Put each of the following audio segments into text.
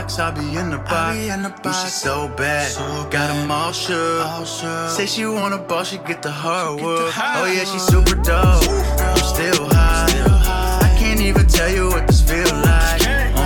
box, I'll be in the box. Ooh, she so bad, got them all shook. Say she want a ball, she get the hardwood. Oh yeah, she super dope, I'm still high. I can't even tell you what this feel like.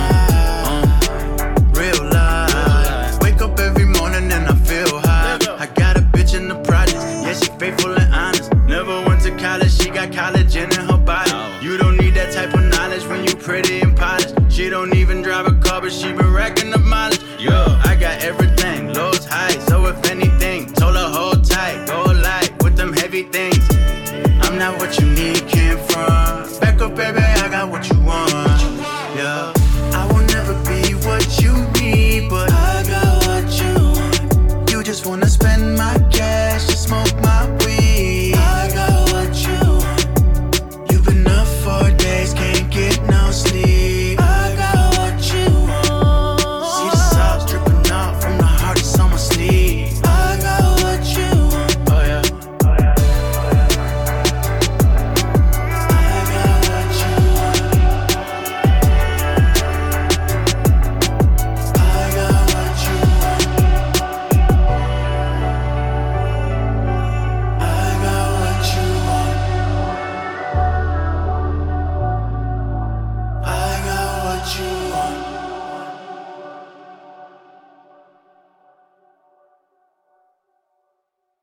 Real life. Wake up every morning and I feel high. I got a bitch in the project, yeah, she faithful and honest. Never went to college, she got collagen in her body. You don't need that type of knowledge when you pretty and polished. She don't even drive a car, but she been racking up mileage. Yeah, I got everything, lows, highs. So if anything, told her hold tight, go light with them heavy things. I'm not what you